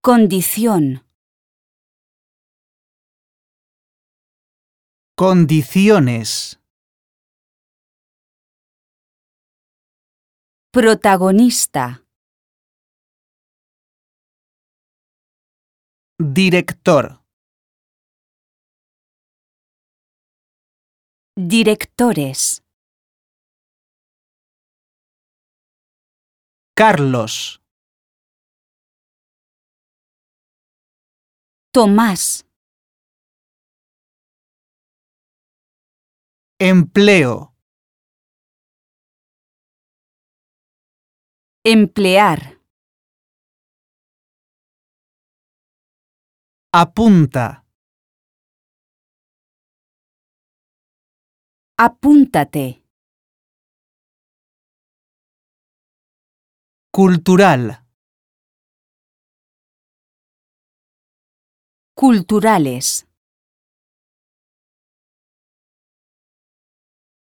Condición. Condiciones. Protagonista. Director. Directores. Carlos. Tomás. Empleo. Emplear. Apunta. Apúntate. Cultural. Culturales.